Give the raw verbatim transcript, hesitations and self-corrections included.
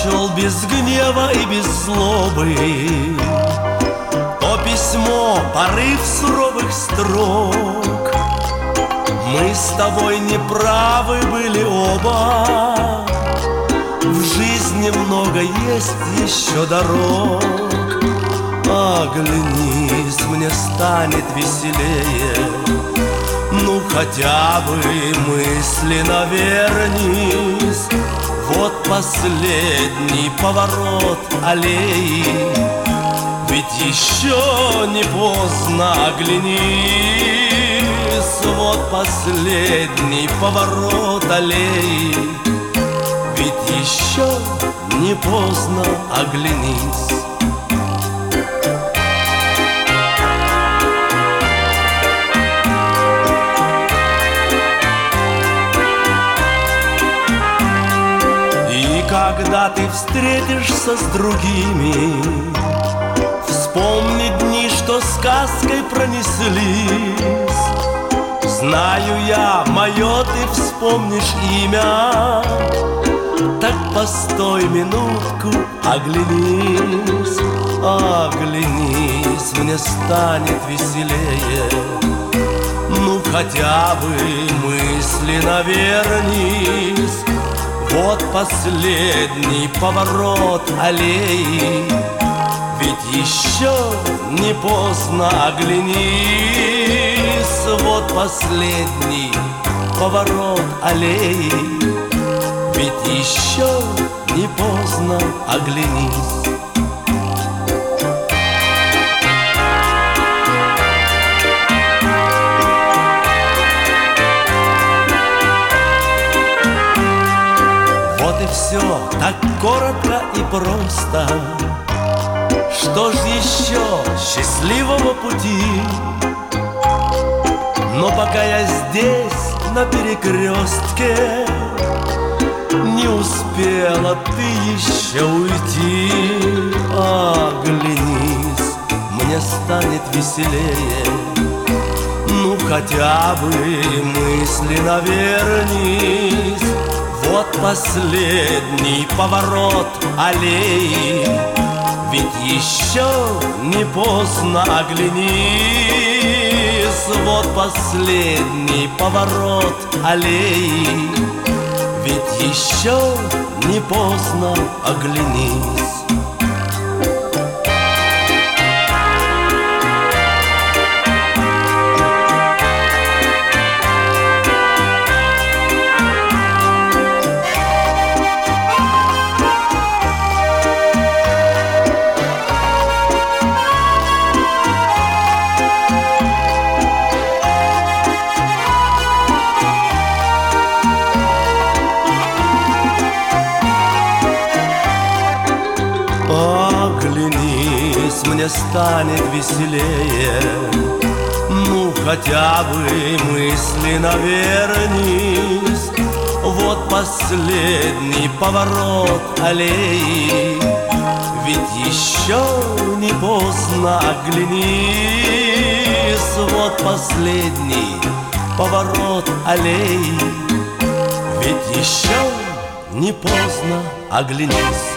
прочел без гнева и без злобы то письмо, порыв суровых строк. Мы с тобой неправы были оба, в жизни много есть еще дорог. Оглянись, мне станет веселее, ну хотя бы мысленно вернись. Вот последний поворот аллеи, ведь еще не поздно, оглянись. Вот последний поворот аллеи, ведь еще не поздно, оглянись. Когда ты встретишься с другими, вспомни дни, что сказкой пронеслись. Знаю я, мое ты вспомнишь имя, так постой минутку, оглянись. Оглянись, мне станет веселее, ну хотя бы мысленно вернись. Вот последний поворот аллеи, ведь еще не поздно, оглянись. Вот последний поворот аллеи, ведь еще не поздно, оглянись. Все так коротко и просто. Что ж еще счастливого пути? Но пока я здесь, на перекрестке, не успела ты еще уйти. Оглянись, мне станет веселее, ну хотя бы мысленно вернись. Вот последний поворот аллеи, ведь еще не поздно, оглянись. Вот последний поворот аллеи, ведь еще не поздно, оглянись. Оглянись, мне станет веселее, ну хотя бы мысленно вернись. Вот последний поворот аллеи, ведь еще не поздно, оглянись. Вот последний поворот аллеи, ведь еще не поздно, оглянись.